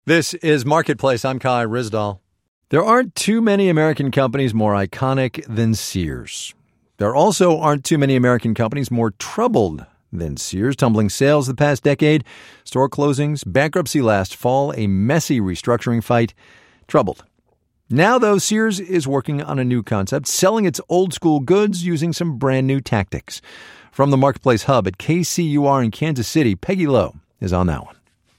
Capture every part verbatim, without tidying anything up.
This is Marketplace. I'm Kai Ryssdal. There aren't too many American companies more iconic than Sears. There also aren't too many American companies more troubled than Sears. Tumbling sales the past decade, store closings, bankruptcy last fall, a messy restructuring fight. Troubled. Now, though, Sears is working on a new concept, selling its old-school goods using some brand-new tactics. From the Marketplace Hub at K C U R in Kansas City, Peggy Lowe is on that one.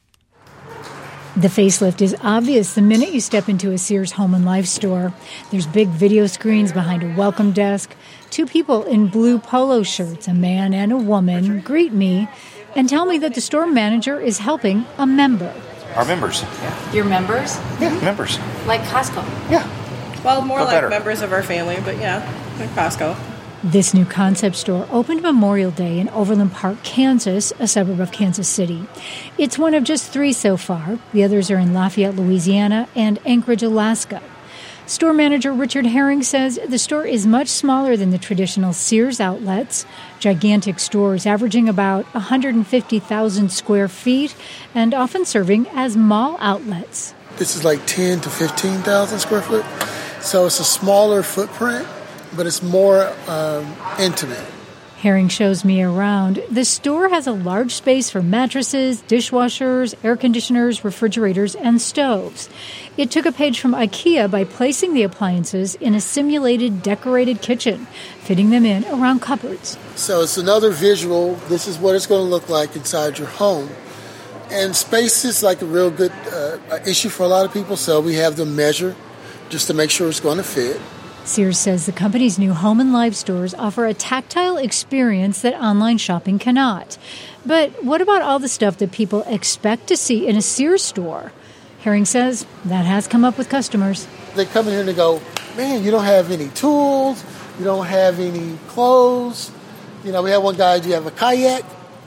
The facelift is obvious the minute you step into a Sears Home and Life store. There's big video screens behind a welcome desk. Two people in blue polo shirts, a man and a woman, greet me and tell me that the store manager is helping a member. Our members. Yeah. Your members? Yeah, members. Like Costco? Yeah. Well, more But like better. members of our family, but yeah, like Costco. This new concept store opened Memorial Day in Overland Park, Kansas, a suburb of Kansas City. It's one of just three so far. The others are in Lafayette, Louisiana, and Anchorage, Alaska. Store manager Richard Herring says the store is much smaller than the traditional Sears outlets, gigantic stores averaging about one hundred fifty thousand square feet and often serving as mall outlets. This is like ten to fifteen thousand square foot, so it's a smaller footprint, but it's more um, intimate. Herring shows me around. The store has a large space for mattresses, dishwashers, air conditioners, refrigerators, and stoves. It took a page from IKEA by placing the appliances in a simulated decorated kitchen, fitting them in around cupboards. So it's another visual. This is what it's going to look like inside your home. And space is like a real good uh, issue for a lot of people, so we have them measure just to make sure it's going to fit. Sears says the company's new Home and Life stores offer a tactile experience that online shopping cannot. But what about all the stuff that people expect to see in a Sears store? Herring says that has come up with customers. They come in here and they go, man, you don't have any tools, you don't have any clothes. You know, we had one guy, do you have a kayak?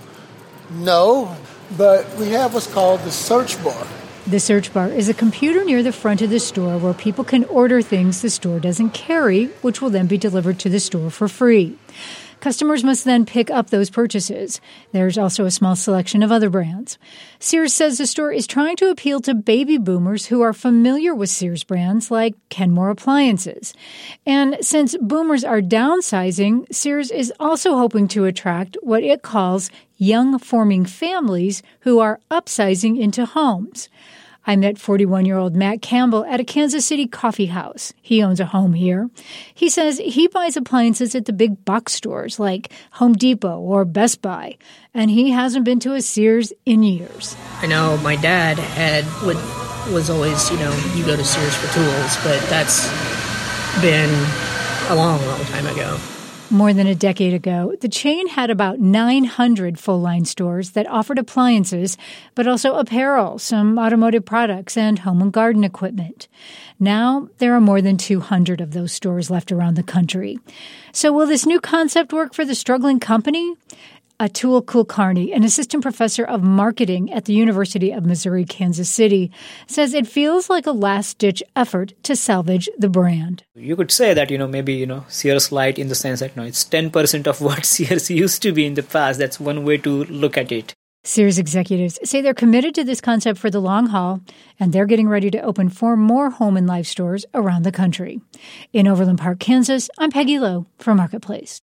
No, but we have what's called the search bar. The search bar is a computer near the front of the store where people can order things the store doesn't carry, which will then be delivered to the store for free. Customers must then pick up those purchases. There's also a small selection of other brands. Sears says the store is trying to appeal to baby boomers who are familiar with Sears brands like Kenmore Appliances. And since boomers are downsizing, Sears is also hoping to attract what it calls young forming families who are upsizing into homes. I met forty-one-year-old Matt Campbell at a Kansas City coffee house. He owns a home here. He says he buys appliances at the big box stores like Home Depot or Best Buy, and he hasn't been to a Sears in years. I know my dad had would was always, you know, you go to Sears for tools, but that's been a long, long time ago. More than a decade ago, the chain had about nine hundred full-line stores that offered appliances, but also apparel, some automotive products, and home and garden equipment. Now, there are more than two hundred of those stores left around the country. So will this new concept work for the struggling company? Atul Kulkarni, an assistant professor of marketing at the University of Missouri, Kansas City, says it feels like a last-ditch effort to salvage the brand. You could say that, you know, maybe, you know, Sears Light in the sense that, you know, it's ten percent of what Sears used to be in the past. That's one way to look at it. Sears executives say they're committed to this concept for the long haul, and they're getting ready to open four more Home and Life stores around the country. In Overland Park, Kansas, I'm Peggy Lowe for Marketplace.